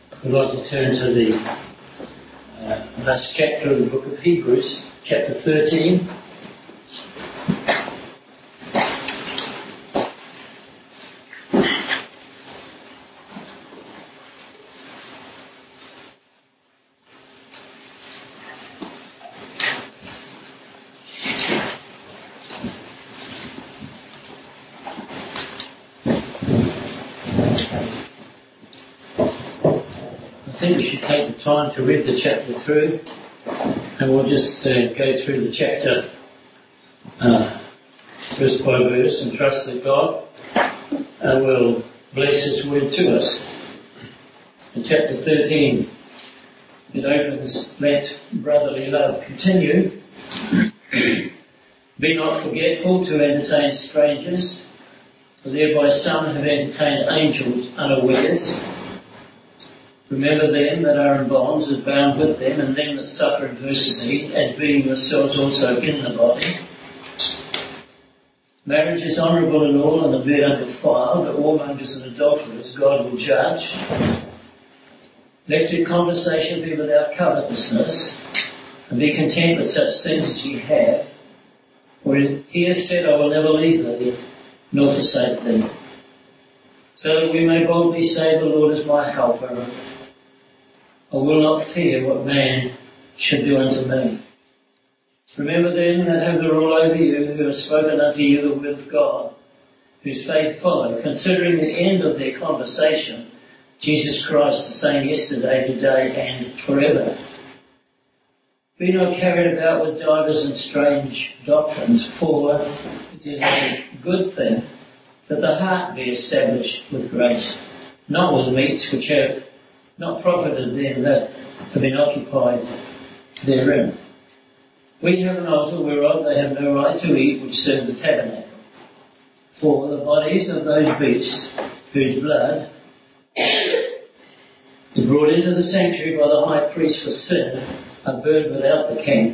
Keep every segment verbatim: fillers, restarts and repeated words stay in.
We'd like to turn to the uh, last chapter of the book of Hebrews, chapter thirteen. I think we should take the time to read the chapter through, and we'll just uh, go through the chapter uh, verse by verse and trust that God uh, will bless His word to us. In chapter thirteen, it opens, "Let brotherly love continue. Be not forgetful to entertain strangers, for thereby some have entertained angels unawares. Remember them that are in bonds, as bound with them, and them that suffer adversity, as being yourselves also in the body. Marriage is honourable in all, and the bed undefiled, but whoremongers and adulterers God will judge. Let your conversation be without covetousness, and be content with such things as ye have. For He has said, I will never leave thee, nor forsake thee. So that we may boldly say, the Lord is my helper. I will not fear what man should do unto me. Remember them that have the rule over you, who have spoken unto you the word of God, whose faith follow, considering the end of their conversation, Jesus Christ the same yesterday, today, and forever. Be not carried about with divers and strange doctrines, for it is a good thing that the heart be established with grace, not with meats which have not profited them that have been occupied therein. We have an altar whereof they have no right to eat, which serve the tabernacle. For the bodies of those beasts whose blood is brought into the sanctuary by the high priest for sin are burned without the camp.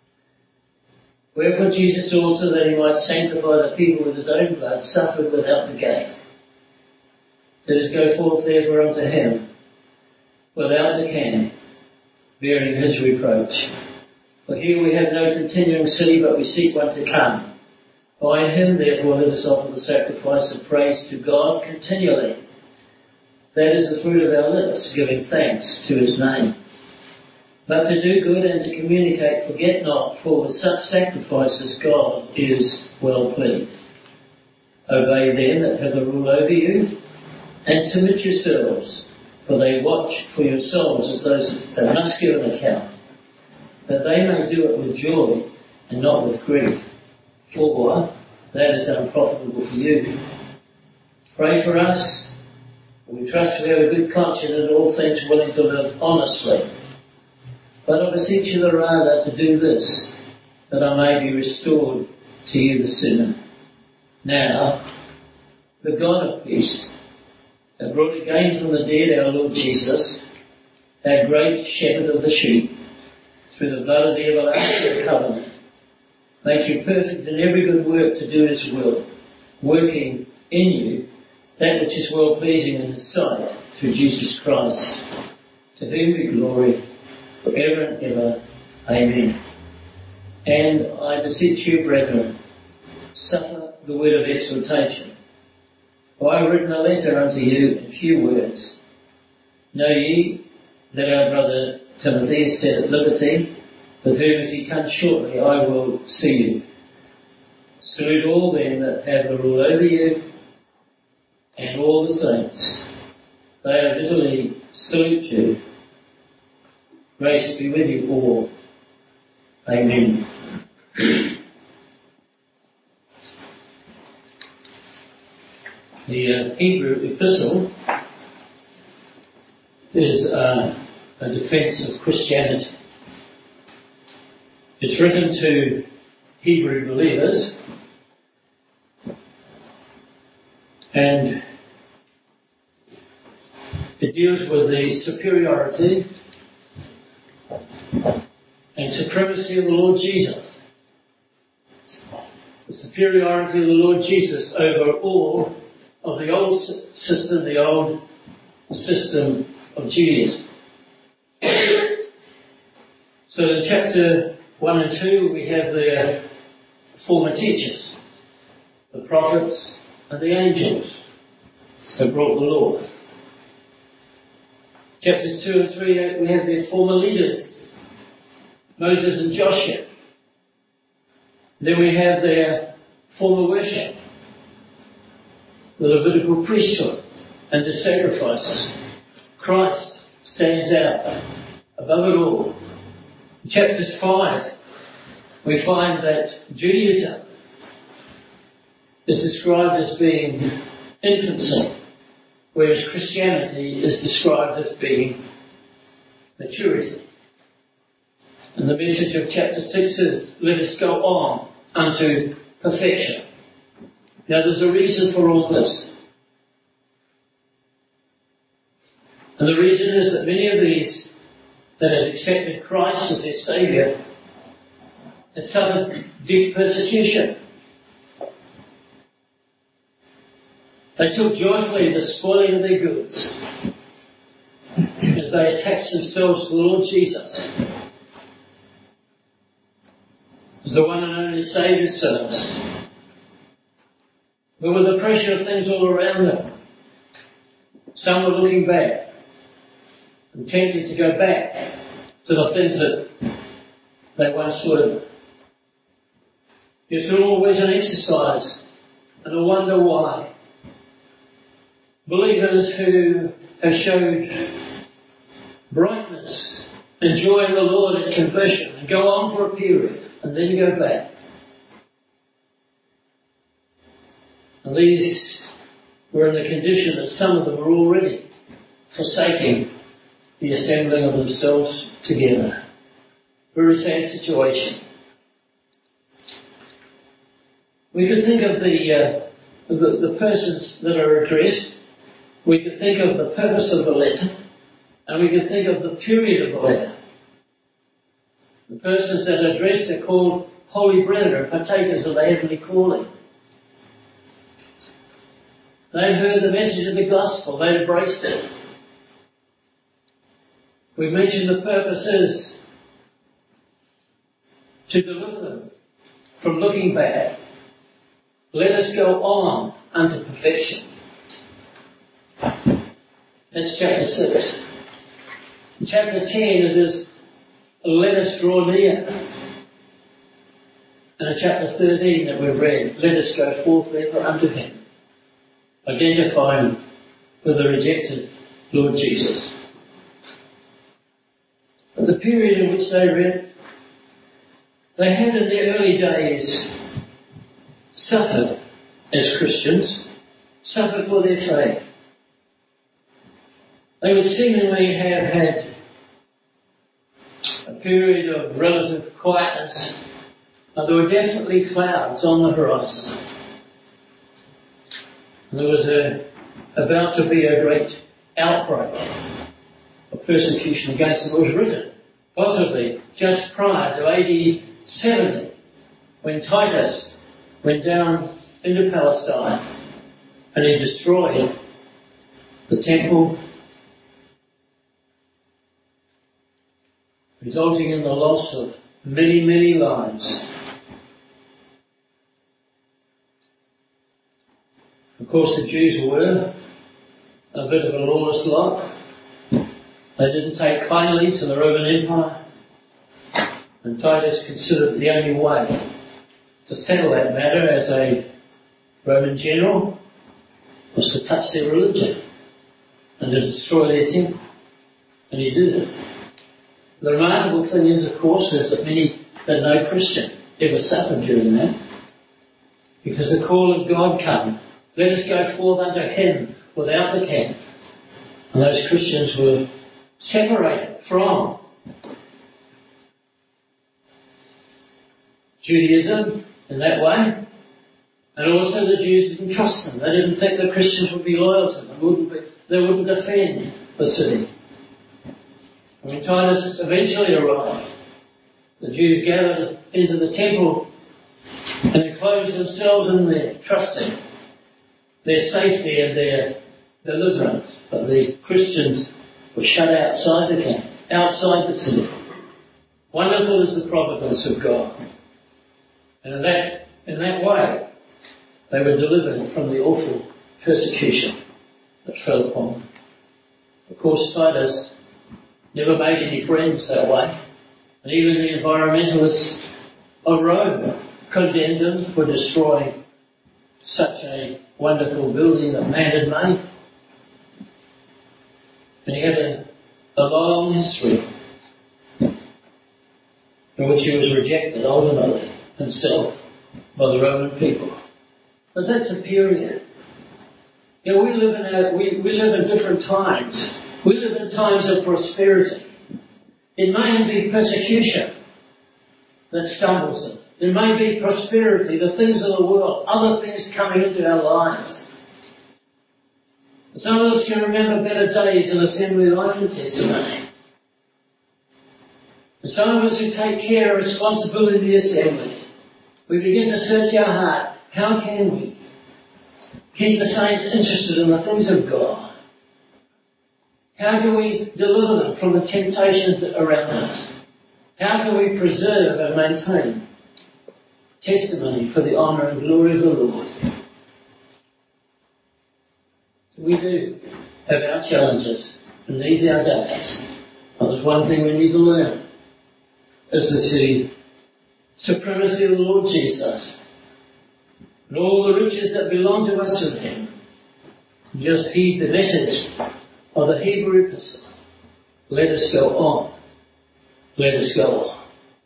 Wherefore Jesus also, that He might sanctify the people with His own blood, suffered without the gate. Let us go forth therefore unto Him, without the camp, bearing His reproach. For here we have no continuing city, but we seek one to come. By Him therefore let us offer the sacrifice of praise to God continually. That is the fruit of our lips, giving thanks to His name. But to do good and to communicate, forget not, for with such sacrifices God is well pleased. Obey them that have the rule over you, and submit yourselves, for they watch for your souls as those that must give an account, that they may do it with joy and not with grief, for that is unprofitable for you. Pray for us. We trust we have a good conscience and in all things willing to live honestly. But I beseech you the rather to do this, that I may be restored to you the sinner. Now, the God of peace, that brought again from the dead our Lord Jesus, that great shepherd of the sheep, through the blood of the everlasting covenant, make you perfect in every good work to do His will, working in you that which is well pleasing in His sight, through Jesus Christ, to whom be glory forever and ever. Amen. And I beseech you, brethren, suffer the word of exhortation. For I have written a letter unto you in few words. Know ye that our brother Timothy is set at liberty, with whom if he comes shortly I will see you. Salute all them that have the rule over you, and all the saints. They are bitterly salute you. Grace be with you all. Amen. The uh, Hebrew epistle is uh, a defence of Christianity. It's written to Hebrew believers, and it deals with the superiority and supremacy of the Lord Jesus. The superiority of the Lord Jesus over all of the old system, the old system of Judaism. So in chapter one and two, we have the former teachers, the prophets and the angels that brought the law. Chapters two and three, we have their former leaders, Moses and Joshua. Then we have their former worship, the Levitical priesthood and the sacrifices. Christ stands out above it all. In chapters five, we find that Judaism is described as being infancy, whereas Christianity is described as being maturity. And the message of chapter six is, let us go on unto perfection. Now there's a reason for all this. And the reason is that many of these that have accepted Christ as their Saviour have suffered deep persecution. They took joyfully the spoiling of their goods as they attached themselves to the Lord Jesus as the one and only Saviour sinners. But with the pressure of things all around them, some were looking back and tempted to go back to the things that they once were. It's always an exercise and a wonder why believers who have showed brightness and joy in the Lord at conversion and go on for a period and then go back. And these were in the condition that some of them were already forsaking the assembling of themselves together. Very sad situation. We could think of the, uh, the the persons that are addressed. We could think of the purpose of the letter, and we could think of the period of the letter. The persons that are addressed are called holy brethren, partakers of the heavenly calling. They heard the message of the gospel. They embraced it. We mentioned the purpose is to deliver them from looking back. Let us go on unto perfection. That's chapter six. In chapter ten it is, let us draw near. And in chapter thirteen that we've read, let us go forth therefore unto him. Identifying with the rejected Lord Jesus. But the period in which they read, they had in their early days suffered as Christians, suffered for their faith. They would seemingly have had a period of relative quietness, but there were definitely clouds on the horizon. And there was a, about to be a great outbreak of persecution against them. It was written, possibly just prior to A D seventy, when Titus went down into Palestine and he destroyed the temple, resulting in the loss of many, many lives. Of course, the Jews were a bit of a lawless lot. They didn't take kindly to the Roman Empire. And Titus considered the only way to settle that matter as a Roman general was to touch their religion and to destroy their temple. And he did it. The remarkable thing is, of course, is that many, that no Christian ever suffered during that. Because the call of God came. Let us go forth unto him without the camp. And those Christians were separated from Judaism in that way. And also the Jews didn't trust them. They didn't think the Christians would be loyal to them. Wouldn't be, they wouldn't defend the city. And when Titus eventually arrived, the Jews gathered into the temple and enclosed themselves in there, trusting their safety and their deliverance. But the Christians were shut outside the camp, outside the city. Wonderful is the providence of God. And in that, in that way, they were delivered from the awful persecution that fell upon them. Of course, Titus never made any friends that way. And even the environmentalists of Rome condemned him for destroying such a wonderful building that man had made. And he had a, a long history in which he was rejected ultimately himself by the Roman people. But that's a period. You know, we live in a, we, we live in different times. We live in times of prosperity. It may be persecution that stumbles them. It may be prosperity, the things of the world, other things coming into our lives. Some of us can remember better days in assembly life and testimony. And some of us who take care and responsibility in the assembly, we begin to search our heart. How can we keep the saints interested in the things of God? How do we deliver them from the temptations around us? How do we preserve and maintain testimony for the honour and glory of the Lord? We do have our challenges in these our days. Well, there's one thing we need to learn, is to see supremacy of the Lord Jesus and all the riches that belong to us in Him. Just heed the message of the Hebrew epistle. Let us go on. Let us go on.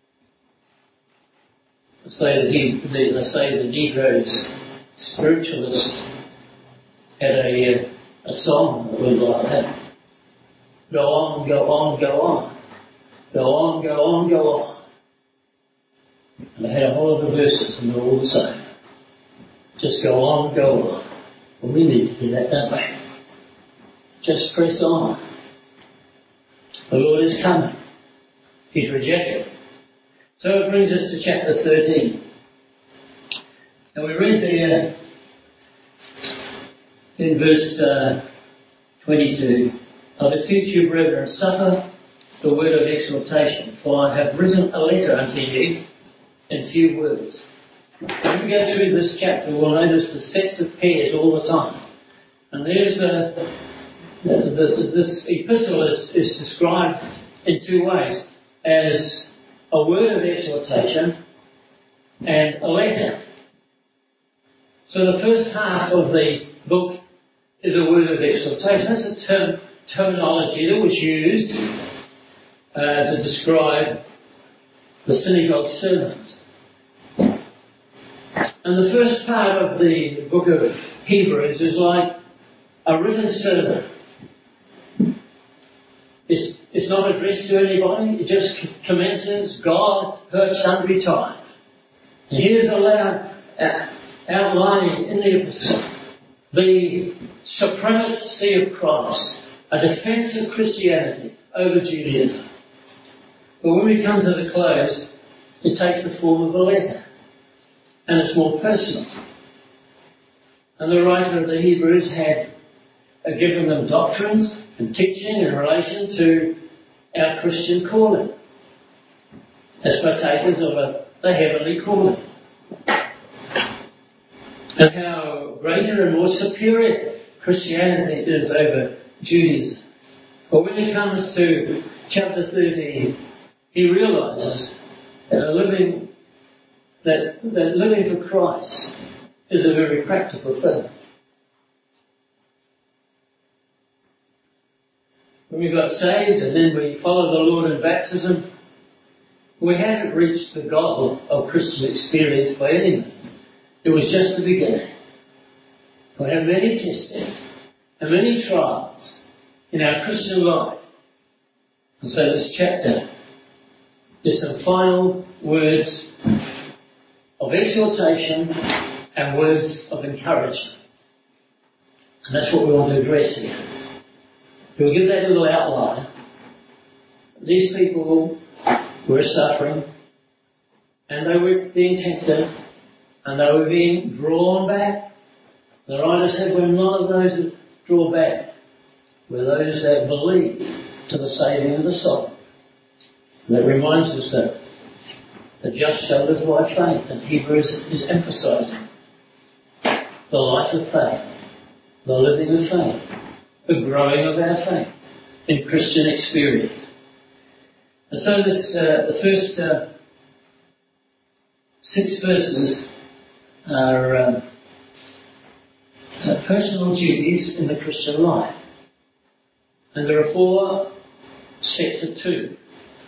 They say the, he, they say the Negroes, spiritualists, had a, a song that went like that. Go on, go on, go on. Go on, go on, go on. And they had a whole lot of verses and they're all the same. Just go on, go on. Well, we need to do that, don't we? Just press on. The Lord is coming. He's rejected. So it brings us to chapter thirteen. And we read there in verse uh, twenty-two, I beseech you, brethren, suffer the word of exhortation, for I have written a letter unto you in few words. When we go through this chapter, we'll notice the sets of pairs all the time. And there's a, the, the, this epistle is, is described in two ways, as a word of exhortation and a letter. So the first half of the book is a word of exhortation. That's a term, terminology that was used uh, to describe the synagogue sermons. And the first part of the book of Hebrews is like a written sermon. It's, it's not addressed to anybody. It just commences, God heard sundry times. And here's a loud uh, outlining in the epistle the supremacy of Christ, a defence of Christianity over Judaism. But when we come to the close, it takes the form of a letter. And it's more personal. And the writer of the Hebrews had uh, given them doctrines and teaching in relation to our Christian calling as partakers of a, the heavenly calling. And how greater and more superior Christianity is over Judaism. But when it comes to chapter thirteen, he realises that a living That, that living for Christ is a very practical thing. When we got saved and then we followed the Lord in baptism, we hadn't reached the goal of Christian experience by any means. It was just the beginning. We have many testings and many trials in our Christian life. And so this chapter is some final words of exhortation and words of encouragement. And that's what we want to address here. We'll give that little outline. These people were suffering, and they were being tempted, and they were being drawn back. The writer said, when none of those that draw back We're those that believe to the saving of the soul. And that reminds us that the just shall live by faith, and Hebrews is emphasizing the life of faith, the living of faith, the growing of our faith in Christian experience. And so this, uh, the first uh, six verses are um, uh, personal duties in the Christian life. And there are four sets of two.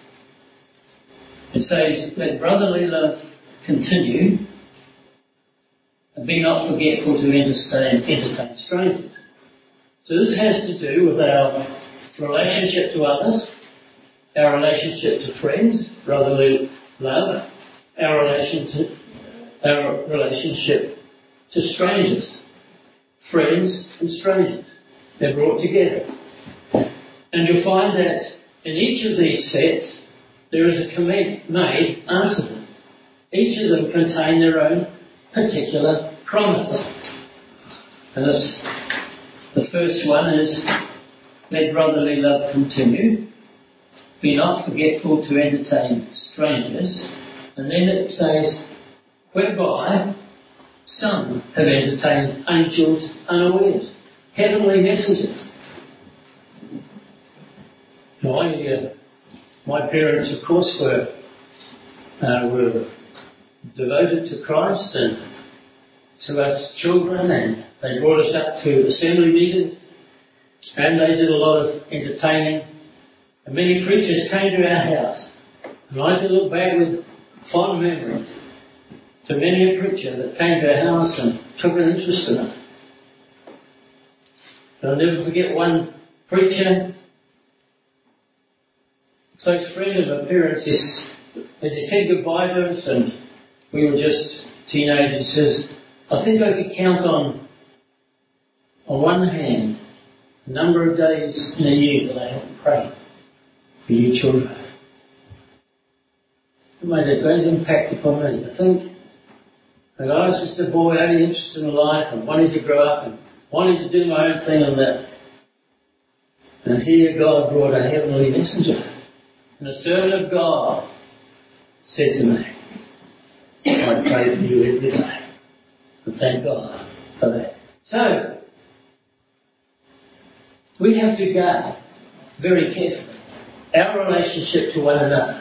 It says, let brotherly love continue, and be not forgetful to entertain, entertain strangers. So this has to do with our relationship to others, our relationship to friends, brotherly love, our relationship, our relationship to strangers, friends and strangers. They're brought together. And you'll find that in each of these sets, there is a comment made after them. Each of them contain their own particular promise. And this, the first one is, let brotherly love continue. Be not forgetful to entertain strangers. And then it says, whereby some have entertained angels unawares, heavenly messengers. Now, I, uh, my parents, of course, were uh, were devoted to Christ and to us children, and they brought us up to assembly meetings, and they did a lot of entertaining. And many preachers came to our house, and I can look back with fond memories to many a preacher that came to our house and took an interest in us. And I'll never forget one preacher, close friend of my parents, as he said goodbye to us, and we were just teenagers, he says, I think I could count on, on one hand, the number of days in a year that I haven't prayed for you children. It made a great impact upon me. I think that I was just a boy, only interested in life and wanted to grow up and wanted to do my own thing and that. And here God brought a heavenly messenger. And the servant of God said to me, I pray for you every day. And thank God for that. So, we have to guard very carefully our relationship to one another.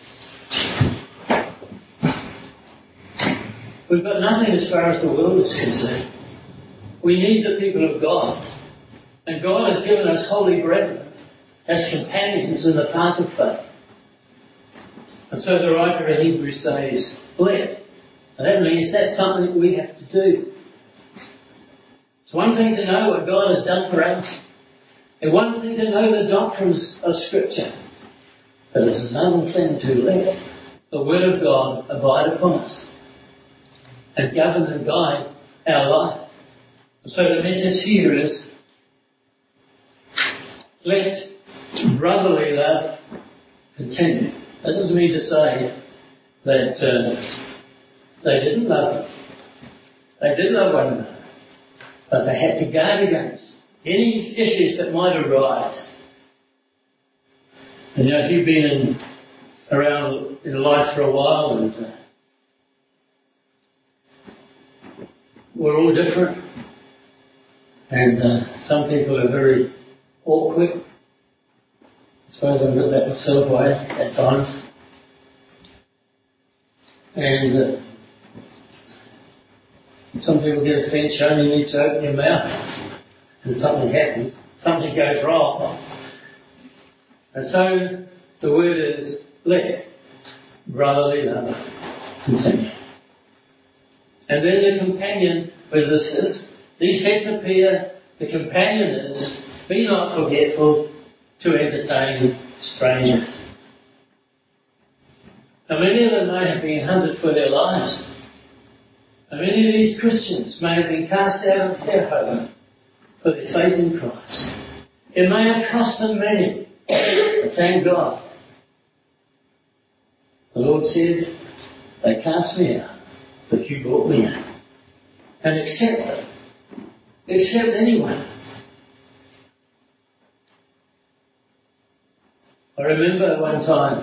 We've got nothing as far as the world is concerned. We need the people of God. And God has given us holy brethren as companions in the path of faith. And so the writer of Hebrews says, let. And that means that's something that we have to do. It's one thing to know what God has done for us. And one thing to know the doctrines of Scripture. But it's another thing to let the Word of God abide upon us and govern and guide our life. So the message here is, let brotherly love continue. That doesn't mean to say that uh, they didn't love them. They did love one another. But they had to guard against any issues that might arise. And you know, if you've been in, around in life for a while, and uh, we're all different. And uh, some people are very awkward. I suppose I'm that myself way at times. And uh, some people get offended. You only need to open your mouth and something happens. Something goes wrong. And so the word is, let brotherly love continue. And then the companion with this is, these sets appear, the companion is, be not forgetful to entertain strangers. Now many of them may have been hunted for their lives. And many of these Christians may have been cast out of their home for their faith in Christ. It may have cost them many, but thank God. The Lord said, they cast me out, but you brought me in. And accept them. Accept anyone. I remember one time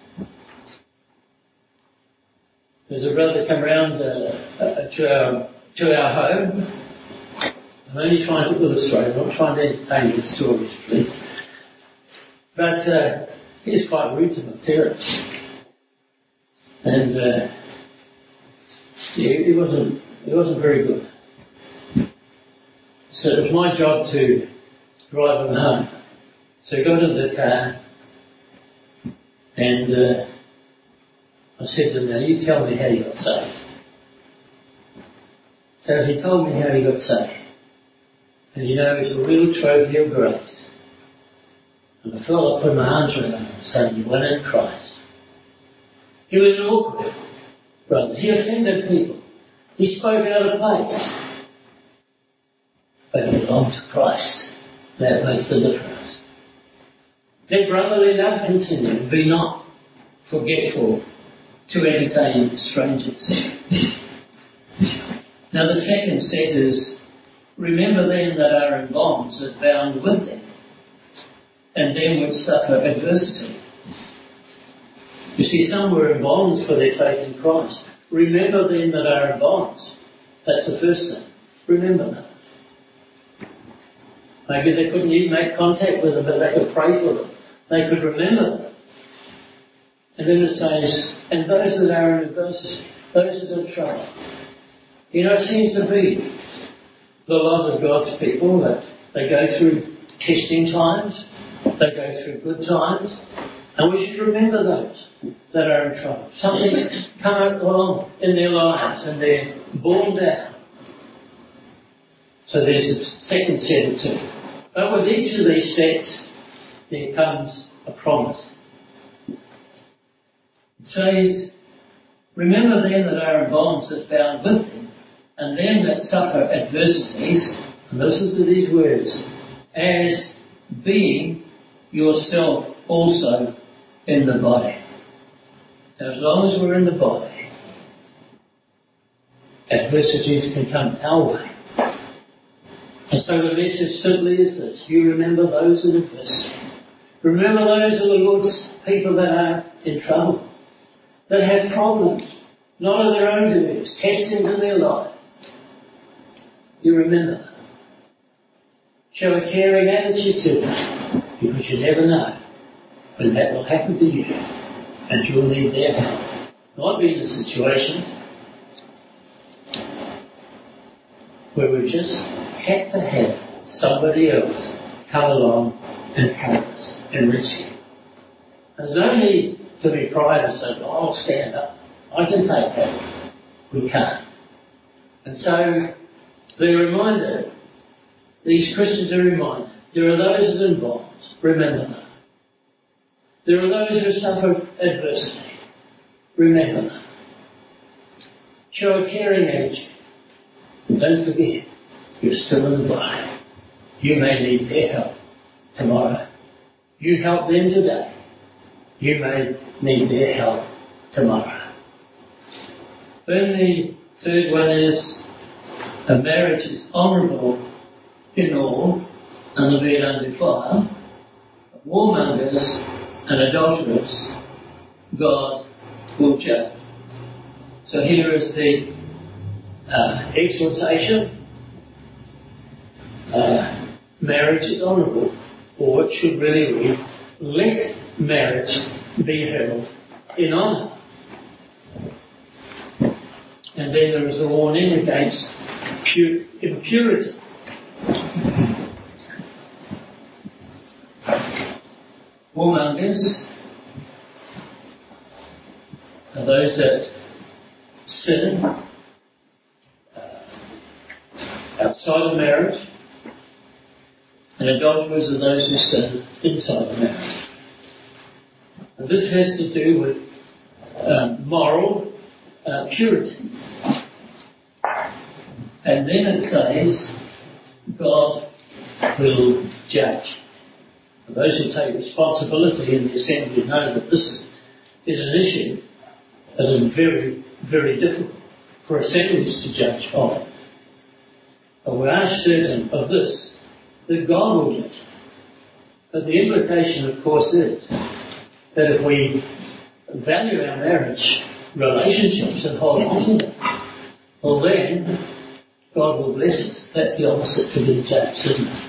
there's a brother come round uh, to our to our home. I'm only trying to illustrate, I'm not trying to entertain his stories, please. But uh, he's quite rude to my parents. And uh, he, he wasn't he wasn't very good. So it was my job to drive him home. So I got into the car and uh, I said to him, now you tell me how you got saved. So he told me how he got saved. And you know, it's a real trophy of grace. And I felt like putting my arms around him and saying, you went in Christ. He was an awkward brother. He offended people. He spoke out of place. But he belonged to Christ. That makes the difference. Let brotherly love continue. Be not forgetful to entertain strangers. Now the second set is, remember them that are in bonds that bound with them, and them which suffer adversity. You see, some were in bonds for their faith in Christ. Remember them that are in bonds. That's the first thing. Remember them. Maybe they couldn't even make contact with them, but they could pray for them. They could remember them. And then it says, and those that are in adversity, those that are in trouble. You know, it seems to be the lot of God's people that they go through testing times, they go through good times, and we should remember those that are in trouble. Something's come along in their lives and they're borne down. So there's a second set of two. But with each of these sets, there comes a promise. It says, remember them that are in bonds that bound with them, and them that suffer adversities, and listen to these words, as being yourself also in the body. Now, as long as we're in the body, adversities can come our way. And so the message simply is this: you remember those in adversity. Remember those of the Lord's people that are in trouble, that have problems, not of their own doings, testings in their life. You remember them. Show a caring attitude to them, because you never know when that will happen to you, and you'll need their help. Might be in a situation where we just had to have somebody else come along and help us and rescue. There's no need to be pride and say, oh, I'll stand up. I can take that. We can't. And so they're reminded, these Christians are reminded, there are those that are in bonds. Remember them. There are those who suffer adversity. Remember them. Show a caring attitude. Don't forget, you're still in the body. You may need their help tomorrow. You help them today. You may need their help tomorrow. Then the third one is, a marriage is honourable in all, and the bed undefiled. Warmongers and adulterers, God will judge. So here is the uh, exhortation. Uh, marriage is honourable, or it should really read, let marriage be held in honour. And then there is a warning against pu- impurity. Warmongers are those that sin uh, outside of marriage, and adulterers are those who sin inside of marriage. And this has to do with um, moral uh, purity. And then it says, God will judge. And those who take responsibility in the assembly know that this is an issue that is very, very difficult for assemblies to judge on. But we are certain of this, that God will judge. But the implication, of course, is that if we value our marriage relationships and hold on to them, well then God will bless us. That's the opposite to being judged, isn't it?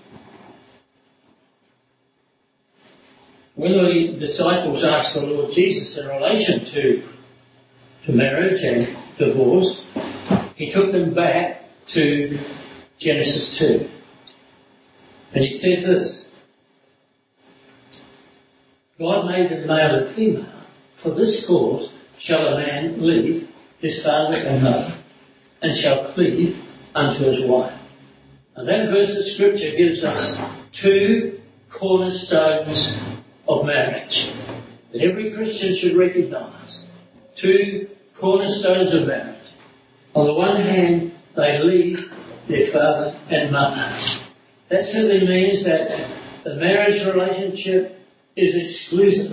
When the disciples asked the Lord Jesus in relation to, to marriage and divorce, he took them back to Genesis two. And he said this: God made them male and female. For this cause shall a man leave his father and mother, and shall cleave unto his wife. And that verse of Scripture gives us two cornerstones of marriage that every Christian should recognise. Two cornerstones of marriage. On the one hand, they leave their father and mother. That simply means that the marriage relationship is exclusive.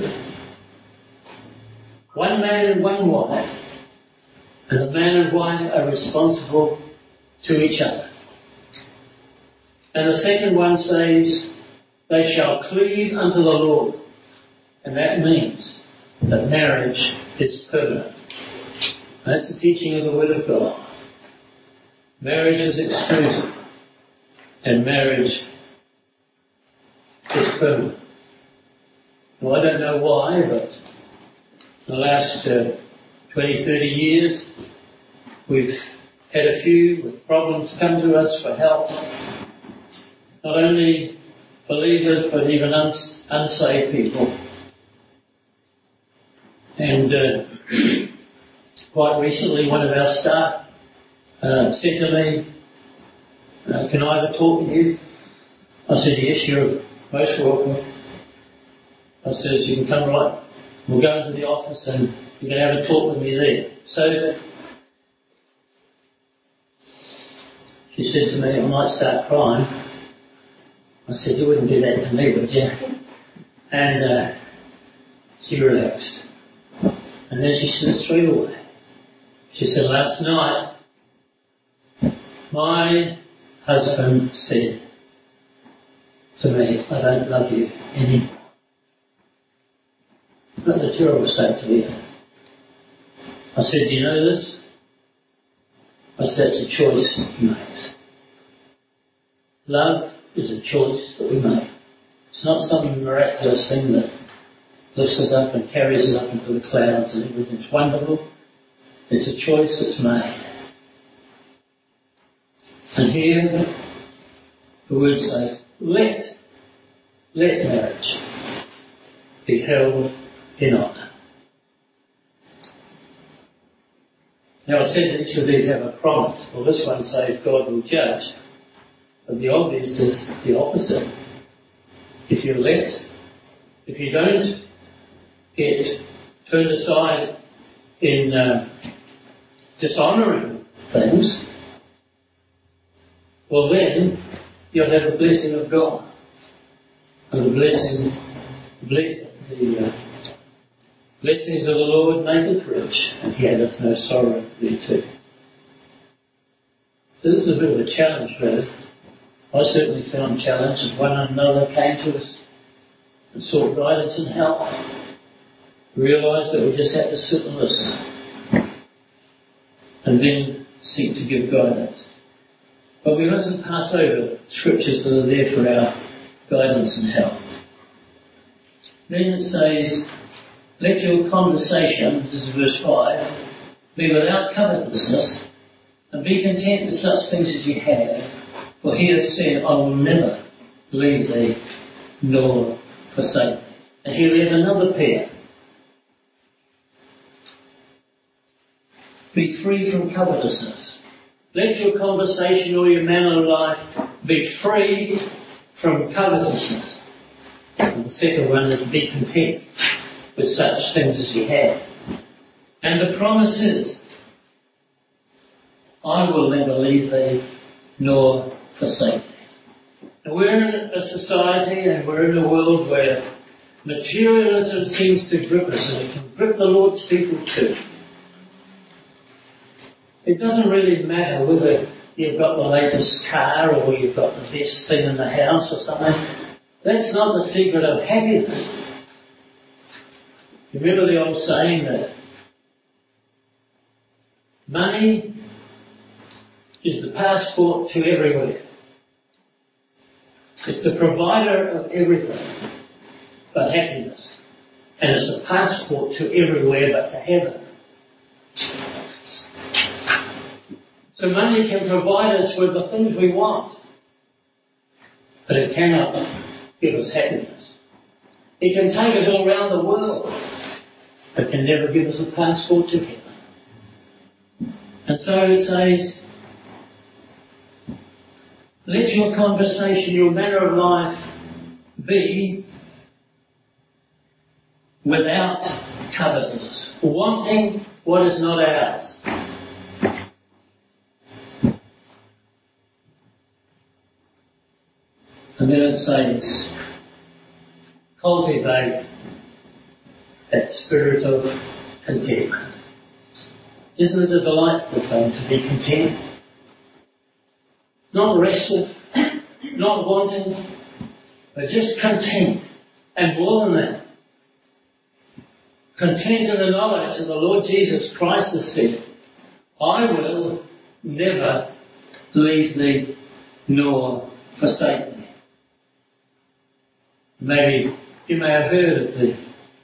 One man and one wife, and the man and wife are responsible to each other. And the second one says, they shall cleave unto the Lord. And that means that marriage is permanent. That's the teaching of the Word of God. Marriage is exclusive, and marriage is permanent. Now, I don't know why, but in the last uh, twenty, thirty years, we've had a few with problems come to us for help. Not only believers, but even uns- unsaved people. And uh, quite recently, one of our staff uh, said to me, uh, can I ever talk with you? I said, yes, you're most welcome. I said, you can come right. We'll go into the office and you can have a talk with me there. So she said to me, I might start crying. I said, you wouldn't do that to me, would you? And uh, she relaxed. And then she slipped straight away. She said, last night, my husband said to me, I don't love you anymore. Not a terrible state to be in. I said, do you know this? I said, it's a choice you make. Love is a choice that we make. It's not some miraculous thing that lifts us up and carries us up into the clouds and everything's wonderful. It's a choice that's made. And here the word says, let, let marriage be held in honour. Now I said that each of these have a promise. Well, this one says God will judge. But the obvious is the opposite. If you let, if you don't get turned aside in uh, dishonouring things, well then you'll have the blessing of God. And the blessing, the uh, blessings of the Lord maketh rich, and he addeth no sorrow thereto. So this is a bit of a challenge, really. I certainly found challenge, and one and another came to us and sought guidance and help. Realised that we just had to sit and listen, and then seek to give guidance. But we mustn't pass over scriptures that are there for our guidance and help. Then it says, let your conversation, this is verse five, be without covetousness, and be content with such things as you have. For he has said, I will never leave thee nor forsake thee. And here we have another pair. Be free from covetousness. Let your conversation or your manner of life be free from covetousness. And the second one is be content with such things as you have. And the promise is, I will never leave thee nor forsake thee. Now we're in a society and we're in a world where materialism seems to grip us, and it can grip the Lord's people too. It doesn't really matter whether you've got the latest car or you've got the best thing in the house or something. That's not the secret of happiness. You remember the old saying that money is the passport to everywhere. It's the provider of everything but happiness. And it's a passport to everywhere but to heaven. So money can provide us with the things we want, but it cannot give us happiness. It can take us all around the world, but can never give us a passport to heaven. And so it says, let your conversation, your manner of life be without covetousness, wanting what is not ours. And then it says, cultivate that spirit of contentment. Isn't it a delightful thing to be content? Not restless, not wanting, but just content. And more than that, content in the knowledge that the Lord Jesus Christ has said, I will never leave thee nor forsake thee. Maybe you may have heard of the,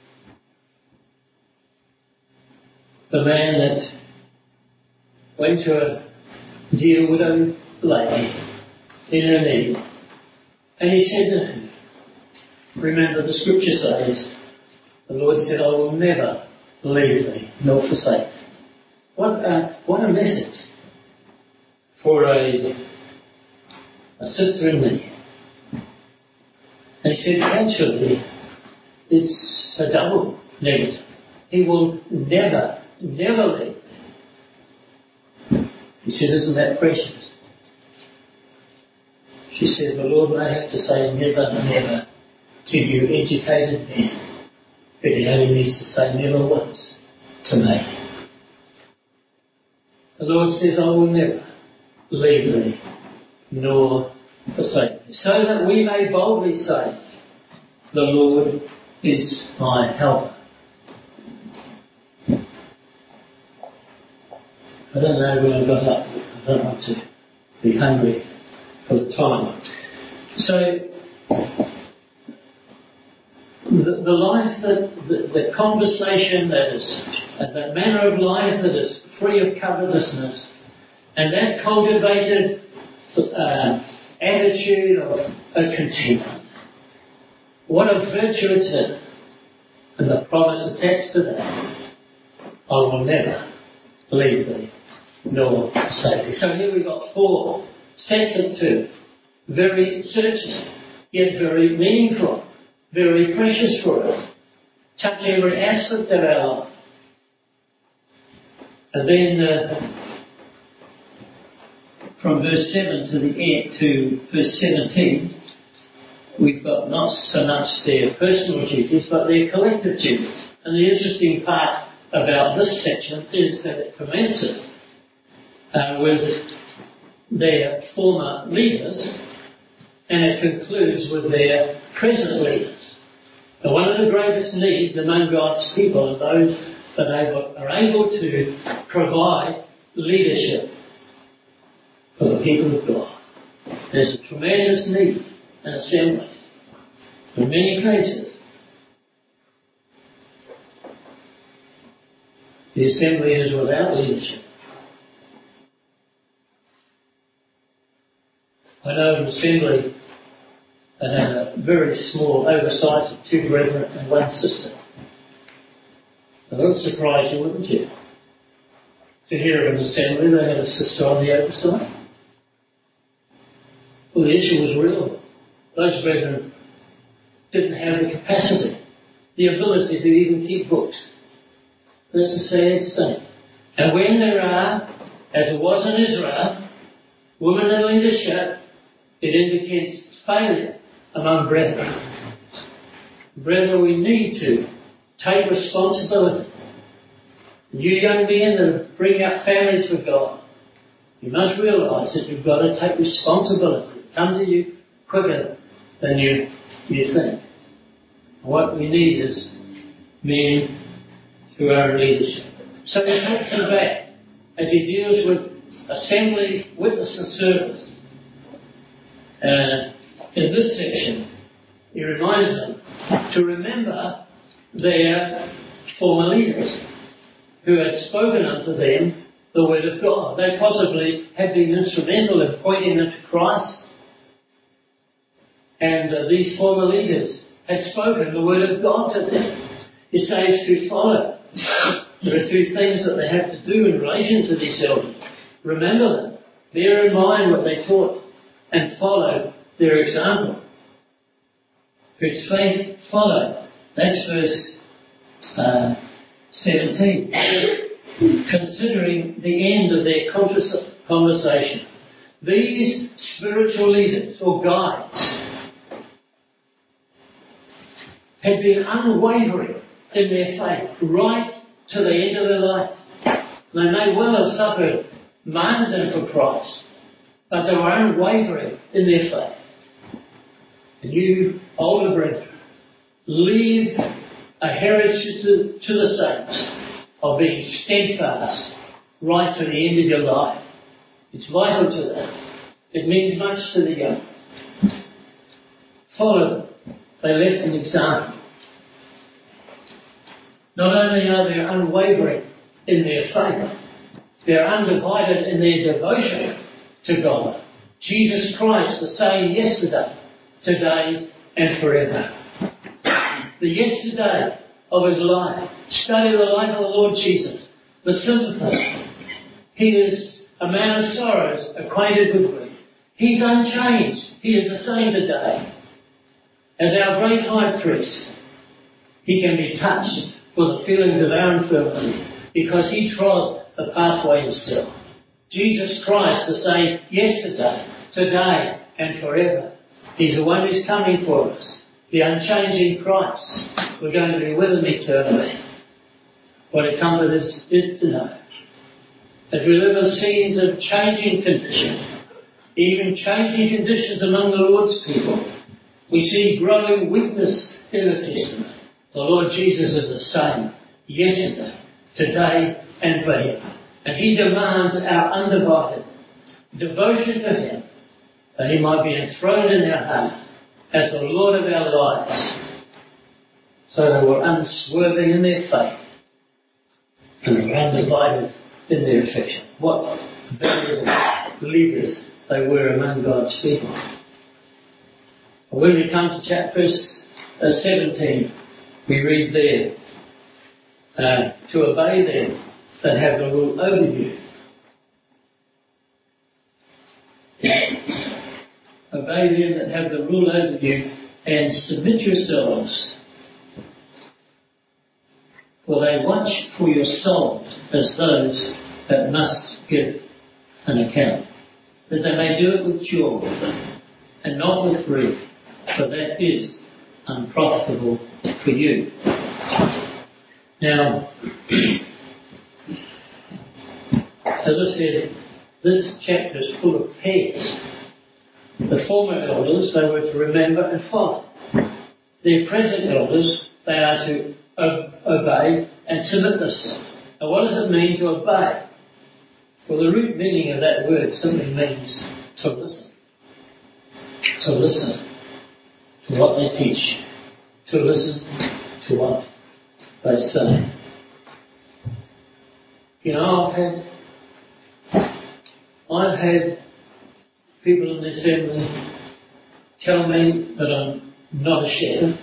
the man that went to a dear widow lady in her need. And he said to her, remember the scripture says, the Lord said, I will never leave thee nor forsake thee. What a, what a message for a, a sister in need. And he said, actually, it's a double negative. He will never, never leave thee. He said, isn't that precious? She said, the Lord may have to say never, never to you educated men, but he only needs to say never once to me. The Lord says, I will never leave thee nor forsake thee, so that we may boldly say, the Lord is my helper. I don't know when I got up. I don't want to be hungry for the time. So, the, the life that, the, the conversation that is, that manner of life that is free of covetousness, and that cultivated uh, attitude of a contentment. What a virtue it is. And the promise attached to that, I will never leave thee nor forsake thee. So here we've got four sets of two. Very searching, yet very meaningful, very precious for us. Touch every aspect of our life. And then uh, from verse seven to the end to verse seventeen, we've got not so much their personal duties, but their collective duties. And the interesting part about this section is that it commences uh, with their former leaders, and it concludes with their present leaders. And one of the greatest needs among God's people are those that are able to provide leadership for the people of God. There's a tremendous need in assembly. In many cases, the assembly is without leadership. I know an assembly that had a very small oversight of two brethren and one sister. Now, that would surprise you, wouldn't you? To hear of an assembly that had a sister on the oversight. Well, the issue was real. Those brethren didn't have the capacity, the ability to even keep books. That's a sad state. And when there are, as it was in Israel, women in leadership, it indicates failure among brethren. Brethren, we need to take responsibility. You young men that are bringing up families for God, you must realise that you've got to take responsibility. It comes to you quicker than you, you think. What we need is men who are in leadership. So he takes them back as he deals with assembly, witness and service. Uh, in this section, he reminds them to remember their former leaders who had spoken unto them the word of God. They possibly had been instrumental in pointing them to Christ. And uh, these former leaders had spoken the word of God to them. He says to follow. There are two things that they have to do in relation to these elders. Remember them. Bear in mind what they taught and follow their example. Whose faith follow. That's verse uh, seventeen. Considering the end of their conversation. These spiritual leaders or guides had been unwavering in their faith right to the end of their life. They may well have suffered martyrdom for Christ, but they were unwavering in their faith. And you, older brethren, leave a heritage to, to the saints of being steadfast right to the end of your life. It's vital to them. It means much to the young. Follow them. They left an example. Not only are they unwavering in their faith, they're undivided in their devotion to God. Jesus Christ the same yesterday, today and forever. The yesterday of his life. Study the life of the Lord Jesus, the sympathy. He is a man of sorrows, acquainted with grief. He's unchanged. He is the same today. As our great high priest, he can be touched for the feelings of our infirmity because he trod the pathway himself. Jesus Christ the same yesterday, today and forever. He's the one who's coming for us. The unchanging Christ. We're going to be with him eternally. What a comfort is it to know that we live in scenes of changing conditions, even changing conditions among the Lord's people. We see growing weakness in the Testament. The Lord Jesus is the same yesterday, today and forever. And he demands our undivided devotion to him that he might be enthroned in our heart as the Lord of our lives, so that we're unswerving in their faith and we're undivided in their affection. What valuable leaders they were among God's people. When we come to chapter seventeen, we read there, uh, to obey them that have the rule over you. Obey them that have the rule over you and submit yourselves, for they watch for your souls as those that must give an account, that they may do it with joy and not with grief, for that is unprofitable for you. Now, as I said, this chapter is full of pairs. The former elders, they were to remember and follow. Their present elders, they are to ob- obey and submit themselves. Now, what does it mean to obey? Well, the root meaning of that word simply means to listen. To listen to what they teach. To listen to what they say. You know, I've had, I've had people in the assembly tell me that I'm not a shepherd.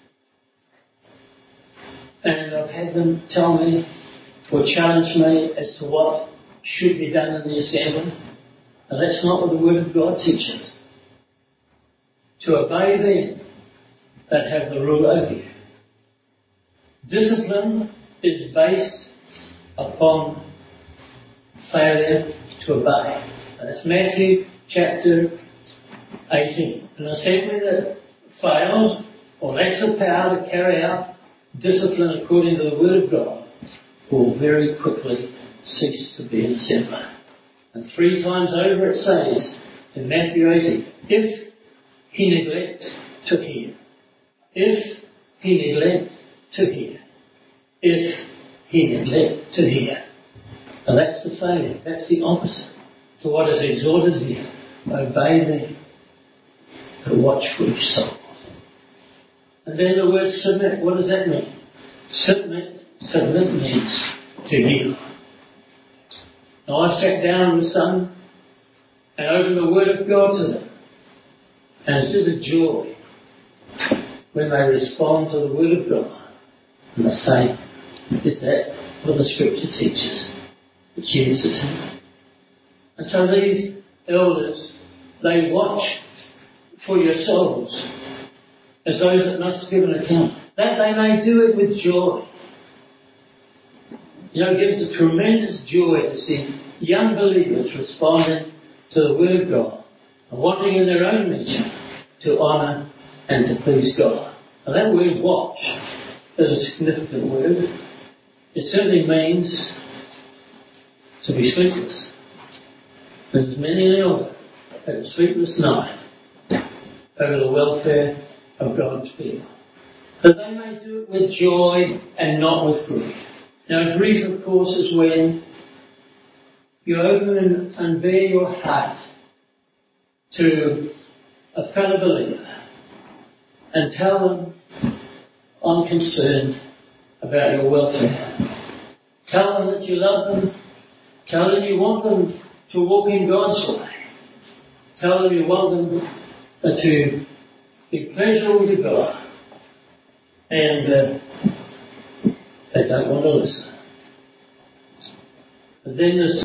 And I've had them tell me or challenge me as to what should be done in the assembly. And that's not what the Word of God teaches. To obey them that have the rule over you. Discipline is based upon failure to obey. And that's Matthew chapter eighteen. An assembly that fails or lacks the power to carry out discipline according to the Word of God will very quickly cease to be an assembly. And three times over it says in Matthew eighteen, if he neglect to hear, if he neglect to hear, if he neglect to hear. And that's the failure. That's the opposite to what is exhorted here. Obey me, but watch for your soul. And then the word submit. What does that mean? Submit. Submit means to yield. Now I sat down with some and opened the Word of God to them. And it's just a joy when they respond to the Word of God. And they say, is that what the Scripture teaches? Which is it. And so these elders, they watch for your souls as those that must give an account, that they may do it with joy. You know, it gives a tremendous joy to see young believers responding to the Word of God and wanting in their own measure to honour and to please God. Now that word watch is a significant word. It certainly means to be sleepless. There's many an elder had a sleepless night over the welfare of God's people, that they may do it with joy and not with grief. Now grief, of course, is when you open and, and bare your heart to a fellow believer and tell them, I'm concerned about your welfare. Tell them that you love them. Tell them you want them to walk in God's way. Tell them you want them to be pleasurable to God. And uh, they don't want to listen. But then there's